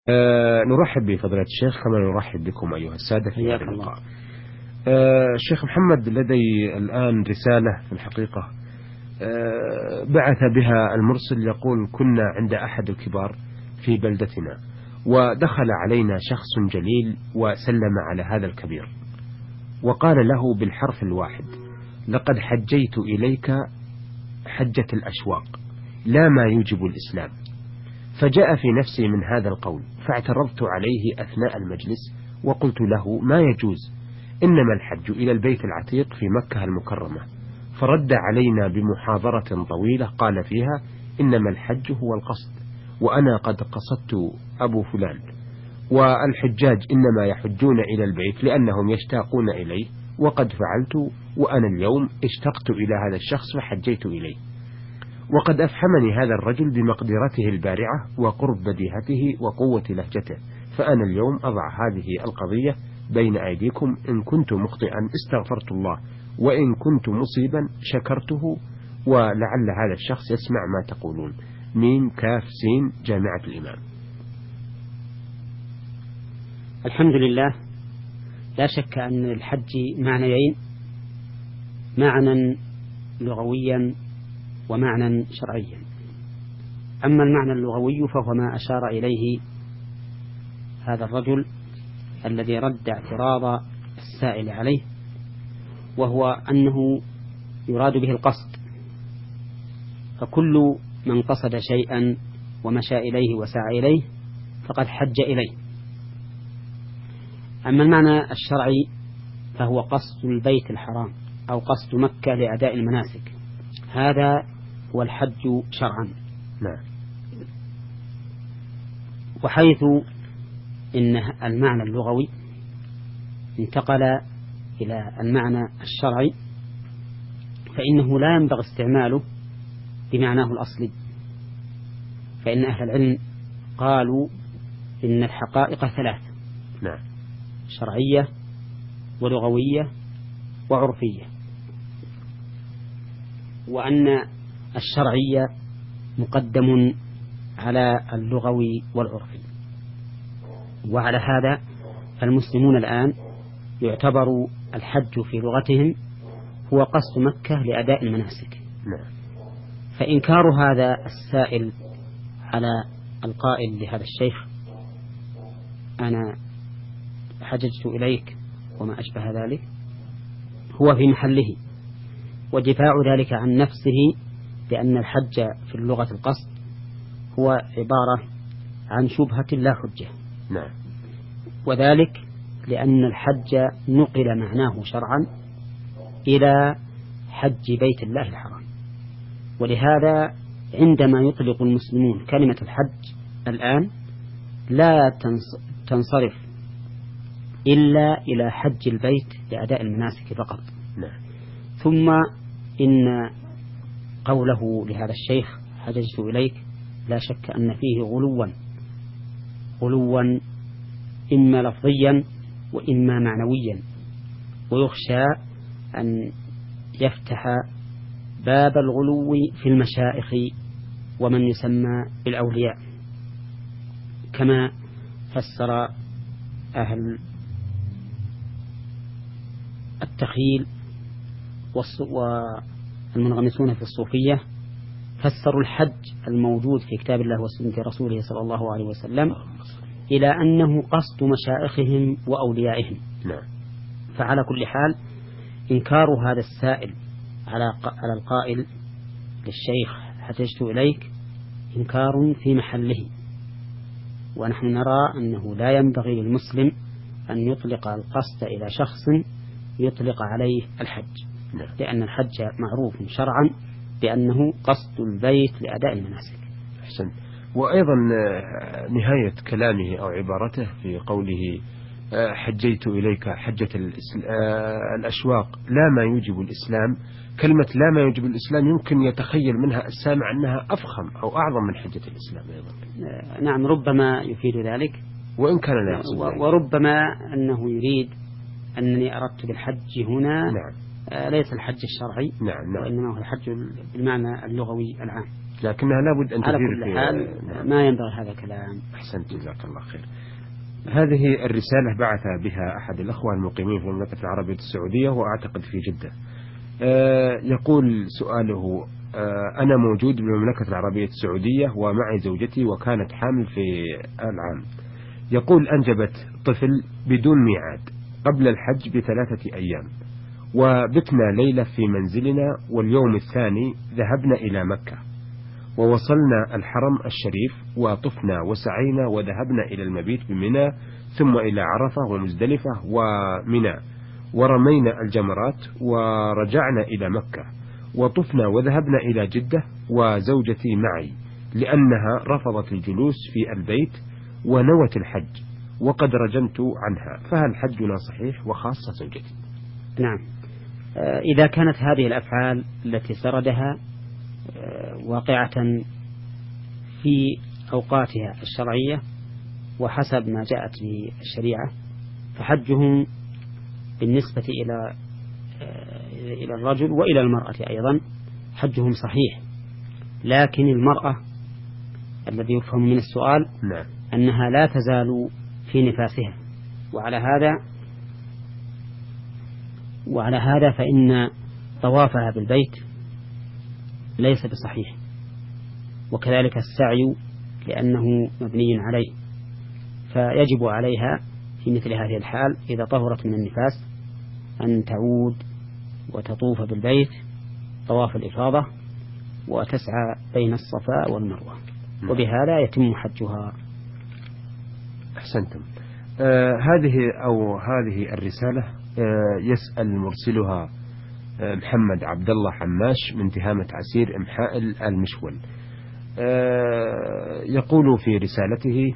نرحب بفضيلة الشيخ كما نرحب بكم أيها السادة في هذا اللقاء. الشيخ محمد، لدي الآن رسالة في الحقيقة بعث بها المرسل، يقول: كنا عند أحد الكبار في بلدتنا، ودخل علينا شخص جليل وسلم على هذا الكبير وقال له بالحرف الواحد: لقد حجيت إليك حجة الأشواق، لا ما يوجب الإسلام. فجاء في نفسي من هذا القول، فاعترضت عليه أثناء المجلس وقلت له: ما يجوز، إنما الحج إلى البيت العتيق في مكة المكرمة. فرد علينا بمحاضرة طويلة قال فيها: إنما الحج هو القصد، وأنا قد قصدت أبو فلان، والحجاج إنما يحجون إلى البيت لأنهم يشتاقون إليه، وقد فعلت، وأنا اليوم اشتقت إلى هذا الشخص فحجيت إليه. وقد أفحمني هذا الرجل بمقدرته البارعة وقرب بديهته وقوة لهجته، فأنا اليوم أضع هذه القضية بين أيديكم، إن كنت مخطئا استغفرت الله، وإن كنت مصيبا شكرته، ولعل هذا الشخص يسمع ما تقولون. ميم كاف سين جامعة الإمام. الحمد لله. لا شك أن الحج معنيين: معنى لغويا ومعنى شرعيا. أما المعنى اللغوي فهو ما أشار إليه هذا الرجل الذي رد اعتراض السائل عليه، وهو أنه يراد به القصد، فكل من قصد شيئا ومشى إليه وسعى إليه فقد حج إليه. أما المعنى الشرعي فهو قصد البيت الحرام أو قصد مكة لأداء المناسك، هذا هو الحج شرعا. نعم. وحيث إن المعنى اللغوي انتقل إلى المعنى الشرعي فإنه لا ينبغي استعماله بمعناه الأصلي، فإن أهل العلم قالوا إن الحقائق ثلاث: نعم. شرعية ولغوية وعرفية، وأن الشرعية مقدم على اللغوي والعرفي. وعلى هذا فالمسلمون الآن يعتبر الحج في لغتهم هو قصد مكة لأداء المناسك. نعم. فإنكار هذا السائل على القائل لهذا الشيخ: أنا حججت إليك وما أشبه ذلك، هو في محله، ودفاع ذلك عن نفسه، لأن الحج في اللغة القصد هو عبارة عن شبهة لا حجة. نعم. وذلك لأن الحج نقل معناه شرعا إلى حج بيت الله الحرام، ولهذا عندما يطلق المسلمون كلمة الحج الآن لا تنصرف إلا إلى حج البيت لأداء المناسك فقط. نعم. ثم إن قوله لهذا الشيخ حججت إليك لا شك أن فيه غلوا إما لفظيا وإما معنويا، ويخشى أن يفتح باب الغلو في المشائخ ومن يسمى بالأولياء، كما فسر أهل التخيل والمنغمسون في الصوفية، فسروا الحج الموجود في كتاب الله وسنة رسوله صلى الله عليه وسلم إلى أنه قصد مشائخهم وأوليائهم. نعم. فعلى كل حال إنكار هذا السائل على القائل للشيخ حججت إليك إنكار في محله، ونحن نرى أنه لا ينبغي للمسلم أن يطلق القصد إلى شخص يطلق عليه الحج. نعم. لأن الحج معروف شرعا بأنه قصد البيت لأداء المناسك. أحسن. وأيضا نهاية كلامه أو عبارته في قوله حجيت إليك حجة الأشواق لا ما يوجب الإسلام، كلمة لا ما يوجب الإسلام يمكن يتخيل منها السامع أنها أفخم أو أعظم من حجة الإسلام أيضا. نعم، ربما يفيد ذلك، وإن كان لا يقصد ذلك. وربما أنه يريد أنني أردت بالحج هنا نعم. ليس الحج الشرعي، نعم. وإنما هو الحج بالمعنى اللغوي العام. لكنها لابد أن على تثير كل حال ما ينبغي هذا الكلام. أحسنت، جزاك الله خير. هذه الرسالة بعث بها أحد الأخوة المقيمين في المملكة العربية السعودية وأعتقد في جدة. يقول سؤاله: أنا موجود بالمملكة العربية السعودية ومعي زوجتي وكانت حامل في العام. يقول أنجبت طفل بدون ميعاد قبل الحج ب3 أيام، وبتنا ليلة في منزلنا، واليوم الثاني ذهبنا إلى مكة ووصلنا الحرم الشريف وطفنا وسعينا وذهبنا إلى المبيت بمنى، ثم إلى عرفة ومزدلفة ومنى، ورمينا الجمرات ورجعنا إلى مكة وطفنا وذهبنا إلى جدة وزوجتي معي لأنها رفضت الجلوس في البيت ونوت الحج وقد رجمت عنها، فهل حجنا صحيح وخاصة زوجتي؟ نعم. إذا كانت هذه الأفعال التي سردها واقعة في أوقاتها الشرعية وحسب ما جاءت به الشريعة، فحجهم بالنسبة إلى الرجل وإلى المرأة أيضا حجهم صحيح. لكن المرأة الذي يفهم من السؤال أنها لا تزال في نفاسها، وعلى هذا فإن طوافها بالبيت ليس بصحيح، وكذلك السعي لأنه مبني عليه، فيجب عليها في مثل هذه الحال إذا طهرت من النفاس أن تعود وتطوف بالبيت طواف الإفاضة وتسعى بين الصفا والمروة، وبهذا يتم حجها. أحسنتم. هذه الرسالة يسأل مرسلها محمد عبد الله حماش من تهامة عسير إمحاء المشول. يقول في رسالته: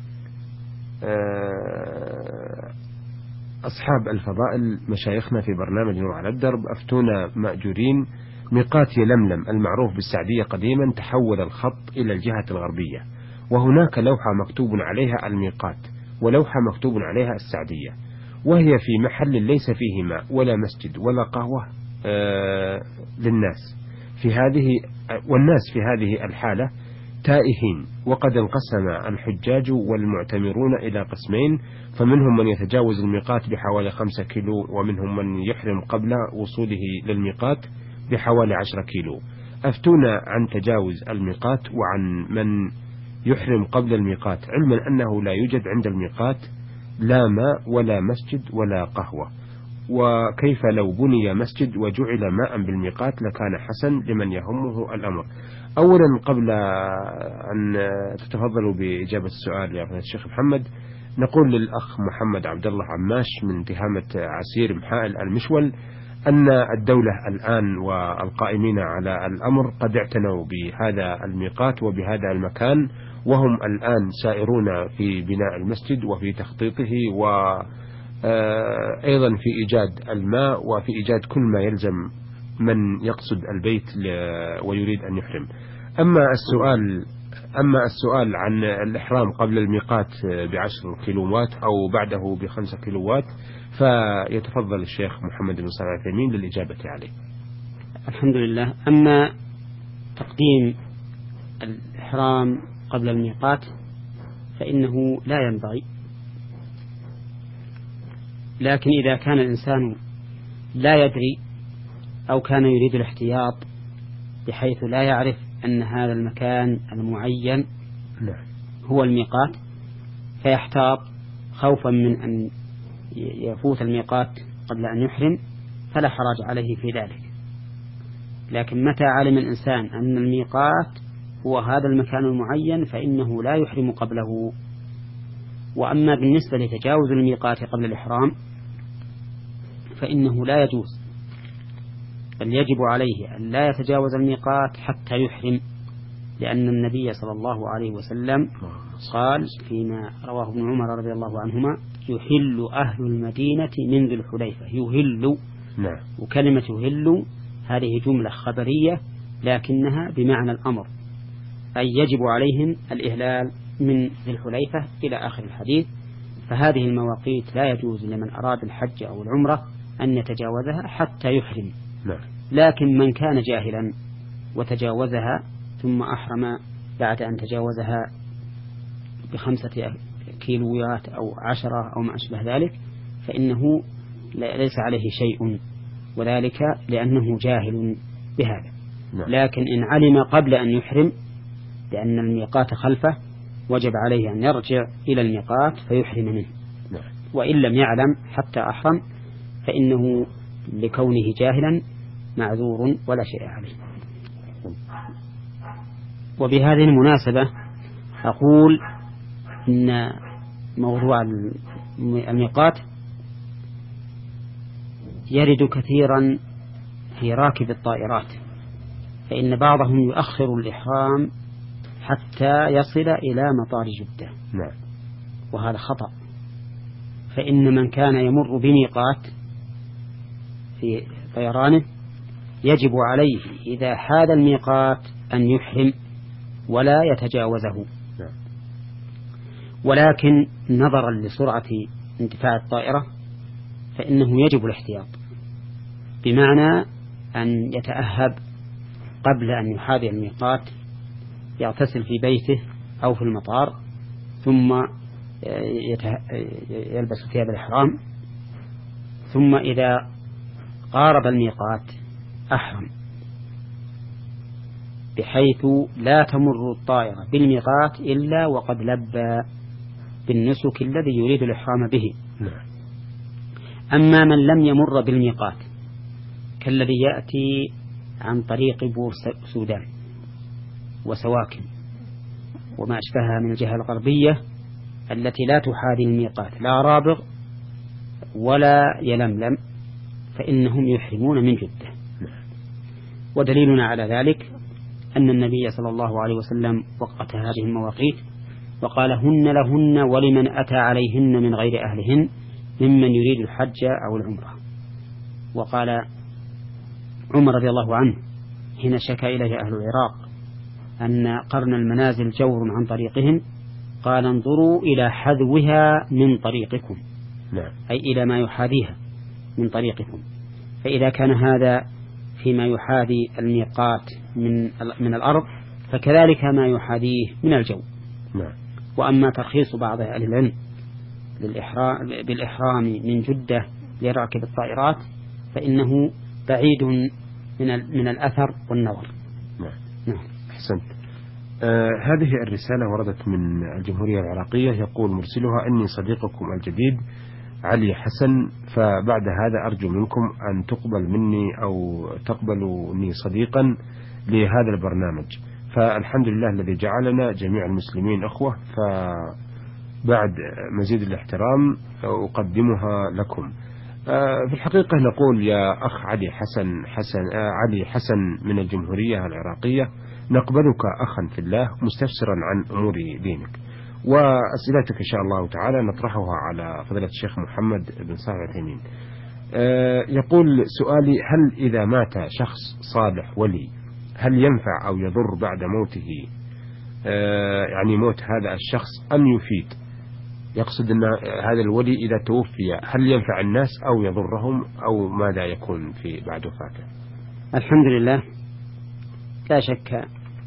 أصحاب الفضائل مشايخنا في برنامج نور على الدرب أفتونا مأجورين، ميقات يلملم المعروف بالسعدية قديما تحول الخط إلى الجهة الغربية، وهناك لوحة مكتوب عليها الميقات ولوحة مكتوب عليها السعدية، وهي في محل ليس فيه ماء ولا مسجد ولا قهوة للناس والناس في هذه الحالة تائهين، وقد انقسم الحجاج والمعتمرون إلى قسمين، فمنهم من يتجاوز الميقات بحوالي 5 كيلو، ومنهم من يحرم قبل وصوله للميقات بحوالي 10 كيلو. أفتونا عن تجاوز الميقات وعن من يحرم قبل الميقات، علما أنه لا يوجد عند الميقات لا ماء ولا مسجد ولا قهوة، وكيف لو بني مسجد وجعل ماء بالميقات لكان حسن لمن يهمه الأمر. أولا قبل أن تتفضلوا بإجابة السؤال يا فضيلة الشيخ محمد، نقول للأخ محمد عبد الله عماش من تهامة عسير محائل المشول أن الدولة الآن والقائمين على الأمر قد اعتنوا بهذا الميقات وبهذا المكان، وهم الآن سائرون في بناء المسجد وفي تخطيطه وأيضا في إيجاد الماء وفي إيجاد كل ما يلزم من يقصد البيت ويريد أن يحرم. أما السؤال عن الإحرام قبل الميقات ب10 كيلوات أو بعده ب5 كيلوات، فيتفضل الشيخ محمد بن صالح العثيمين للإجابة عليه. الحمد لله. أما تقديم الإحرام قبل الميقات فإنه لا ينبغي، لكن إذا كان الإنسان لا يدري أو كان يريد الاحتياط بحيث لا يعرف أن هذا المكان المعين هو الميقات، فيحتاط خوفا من أن يفوت الميقات قبل أن يحرم، فلا حرج عليه في ذلك. لكن متى علم الإنسان أن الميقات هو هذا المكان المعين فإنه لا يحرم قبله. وأما بالنسبة لتجاوز الميقات قبل الإحرام فإنه لا يجوز، بل يجب عليه أن لا يتجاوز الميقات حتى يحرم، لأن النبي صلى الله عليه وسلم قال فيما رواه ابن عمر رضي الله عنهما: يهل أهل المدينة من ذي الحليفة. يهل، وكلمة يهل هذه جملة خبرية لكنها بمعنى الأمر، أي يجب عليهم الإهلال من ذي الحليفة إلى آخر الحديث. فهذه المواقيت لا يجوز لمن أراد الحج أو العمرة أن يتجاوزها حتى يحرم. لكن من كان جاهلا وتجاوزها ثم أحرم بعد أن تجاوزها ب5 كيلوات أو 10 أو ما أشبه ذلك، فإنه ليس عليه شيء، وذلك لأنه جاهل بهذا. لكن إن علم قبل أن يحرم لأن الميقات خلفه وجب عليه أن يرجع إلى الميقات فيحرم منه. وإن لم يعلم حتى أحرم فإنه لكونه جاهلا معذور ولا شيء عليه. وبهذه المناسبة أقول إن موضوع الميقات يرد كثيرا في راكب الطائرات، فإن بعضهم يؤخر الإحرام حتى يصل إلى مطار جدة، وهذا خطأ. فإن من كان يمر بميقات في طيرانه يجب عليه إذا حاد الميقات أن يحرم ولا يتجاوزه، ولكن نظرا لسرعة اندفاع الطائرة فإنه يجب الاحتياط، بمعنى أن يتأهب قبل أن يحاذي الميقات، يغتسل في بيته أو في المطار، ثم يلبس ثياب الإحرام، ثم إذا قارب الميقات أحرم، بحيث لا تمر الطائرة بالميقات إلا وقد لبى بالنسك الذي يريد الإحرام به. أما من لم يمر بالميقات كالذي يأتي عن طريق بور سودان وسواكن وما أشبهها من الجهة الغربية التي لا تحاذي الميقات لا رابغ ولا يلملم، فإنهم يحرمون من جدة. ودليلنا على ذلك أن النبي صلى الله عليه وسلم وقت هذه المواقيت وقال هن لهن ولمن أتى عليهن من غير أهلهن ممن يريد الحج أو العمرة. وقال عمر رضي الله عنه حين شكى إليه أهل العراق أن قرن المنازل جور عن طريقهم قال انظروا إلى حذوها من طريقكم، أي إلى ما يحاذيها من طريقكم. فإذا كان هذا فيما يحاذي الميقات من الأرض فكذلك ما يحاذيه من الجو. وأما ترخيص بعض أهل العلم بالإحرام من جدة لراكب الطائرات فإنه بعيد من الأثر والنظر. أحسنت. هذه الرسالة وردت من الجمهورية العراقية، يقول مرسلها أني صديقكم الجديد علي حسن، فبعد هذا أرجو منكم أن تقبل مني أو تقبلوني صديقا لهذا البرنامج، فالحمد لله الذي جعلنا جميع المسلمين أخوة، فبعد مزيد الاحترام أقدمها لكم. في الحقيقة نقول يا أخ علي حسن من الجمهورية العراقية، نقبلك أخا في الله مستفسرا عن أمور دينك، وأسئلتك إن شاء الله تعالى نطرحها على فضيلة الشيخ محمد بن صالح العثيمين. يقول سؤالي: هل إذا مات شخص صالح ولي هل ينفع أو يضر بعد موته، يعني موت هذا الشخص، أم يفيد؟ يقصد أن هذا الولي إذا توفي هل ينفع الناس أو يضرهم، أو ماذا يكون في بعد وفاته؟ الحمد لله، لا شك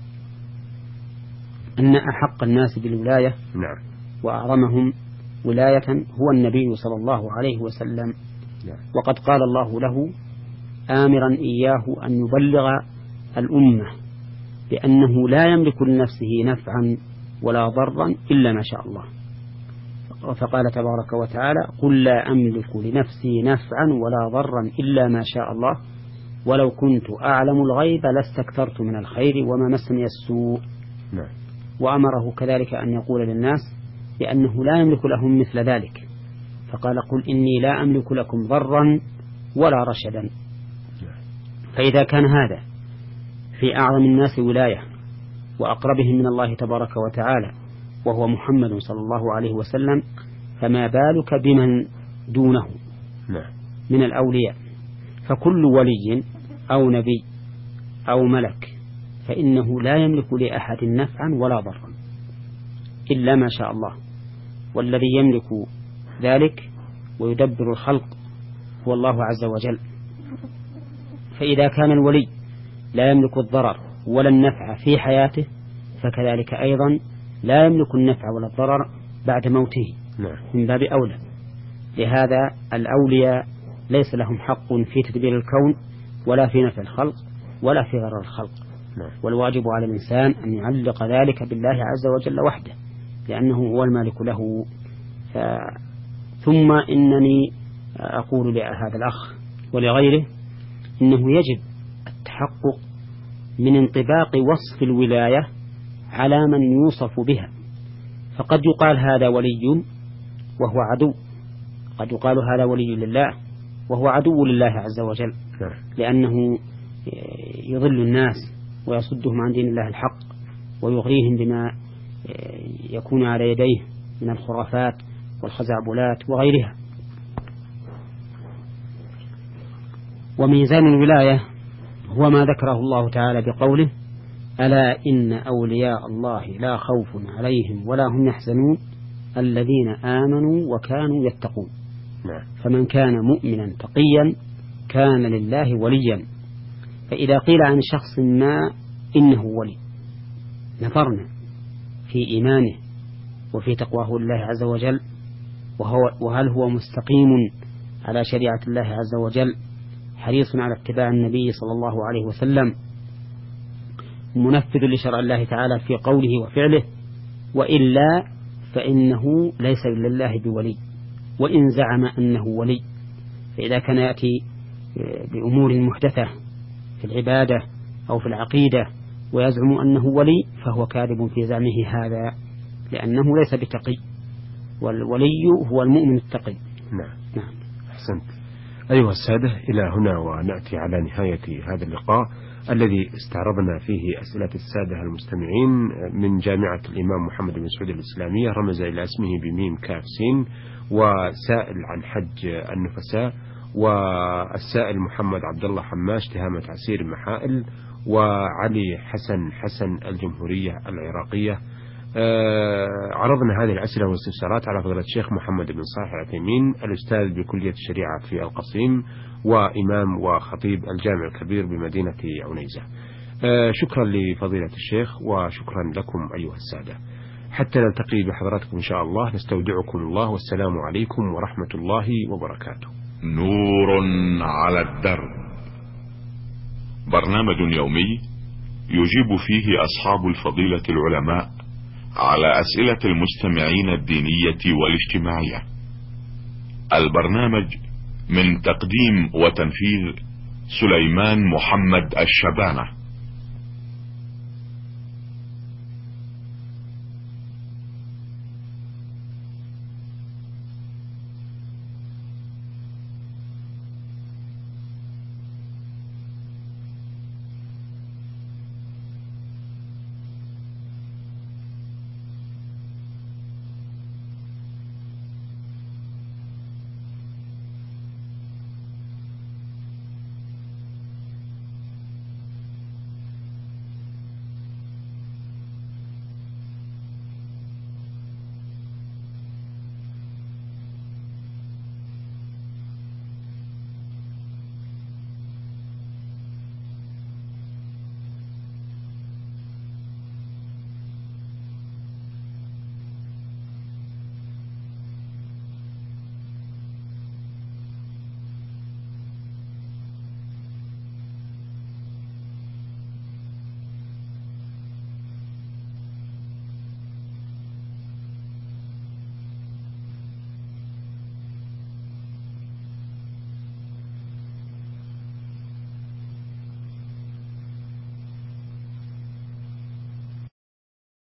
أن أحق الناس بالولاية وأعظمهم ولاية هو النبي صلى الله عليه وسلم. وقد قال الله له آمرا إياه أن يبلغ الأمة بأنه لا يملك لنفسه نفعا ولا ضرا إلا ما شاء الله. فقال تبارك وتعالى: قل لا أملك لنفسي نفعا ولا ضرا إلا ما شاء الله ولو كنت أعلم الغيب لاستكثرت من الخير وما مسني السوء. وأمره كذلك أن يقول للناس بأنه لا يملك لهم مثل ذلك، فقال: قل إني لا أملك لكم ضرا ولا رشدا. فإذا كان هذا في أعظم الناس ولاية وأقربهم من الله تبارك وتعالى وهو محمد صلى الله عليه وسلم، فما بالك بمن دونه من الأولياء؟ فكل ولي أو نبي أو ملك فإنه لا يملك لأحد نفعا ولا ضرا إلا ما شاء الله، والذي يملك ذلك ويدبر الخلق هو الله عز وجل. فإذا كان الولي لا يملك الضرر ولا النفع في حياته فكذلك أيضا لا يملك النفع ولا الضرر بعد موته من باب أولى. لهذا الأولياء ليس لهم حق في تدبير الكون ولا في نفع الخلق ولا في ضرر الخلق، والواجب على الإنسان أن يعلق ذلك بالله عز وجل وحده لأنه هو المالك له. ثم إنني أقول لهذا الأخ ولغيره إنه يجب التحقق من انطباق وصف الولاية على من يوصف بها، فقد يقال هذا ولي وهو عدو، قد يقال هذا ولي لله وهو عدو لله عز وجل، لأنه يضل الناس ويصدهم عن دين الله الحق ويغريهم بما يكون على يديه من الخرافات والخزعبلات وغيرها. وميزان الولاية هو ما ذكره الله تعالى بقوله: ألا إن أولياء الله لا خوف عليهم ولا هم يحزنون الذين آمنوا وكانوا يتقون. فمن كان مؤمنا تقيا كان لله وليا. فإذا قيل عن شخص ما إنه ولي نظرنا في إيمانه وفي تقواه لله عز وجل، وهل هو مستقيم على شريعة الله عز وجل، حريص على اتباع النبي صلى الله عليه وسلم، منفذ لشرع الله تعالى في قوله وفعله، وإلا فإنه ليس لله بولي وإن زعم أنه ولي. فإذا كان يأتي بأمور محدثة في العبادة أو في العقيدة ويزعم أنه ولي فهو كاذب في زعمه هذا، لأنه ليس بتقي، والولي هو المؤمن التقي. نعم. أحسنت. أيها السادة، إلى هنا ونأتي على نهاية هذا اللقاء الذي استعرضنا فيه أسئلة السادة المستمعين من جامعة الإمام محمد بن سعود الإسلامية، رمز إلى اسمه بميم كاف سين، وسائل عن حج النفساء، والسائل محمد عبد الله حماش تهامة عسير محائل، وعلي حسن الجمهورية العراقية. عرضنا هذه الأسئلة والاستفسارات على فضيلة الشيخ محمد بن صالح العثيمين، الأستاذ بكلية الشريعة في القصيم وإمام وخطيب الجامع الكبير بمدينة عنيزة. شكرا لفضيلة الشيخ وشكرا لكم أيها السادة. حتى نلتقي بحضراتكم إن شاء الله، نستودعكم الله والسلام عليكم ورحمة الله وبركاته. نور على الدرب، برنامج يومي يجيب فيه أصحاب الفضيلة العلماء على أسئلة المستمعين الدينية والاجتماعية. البرنامج من تقديم وتنفيذ سليمان محمد الشبانة.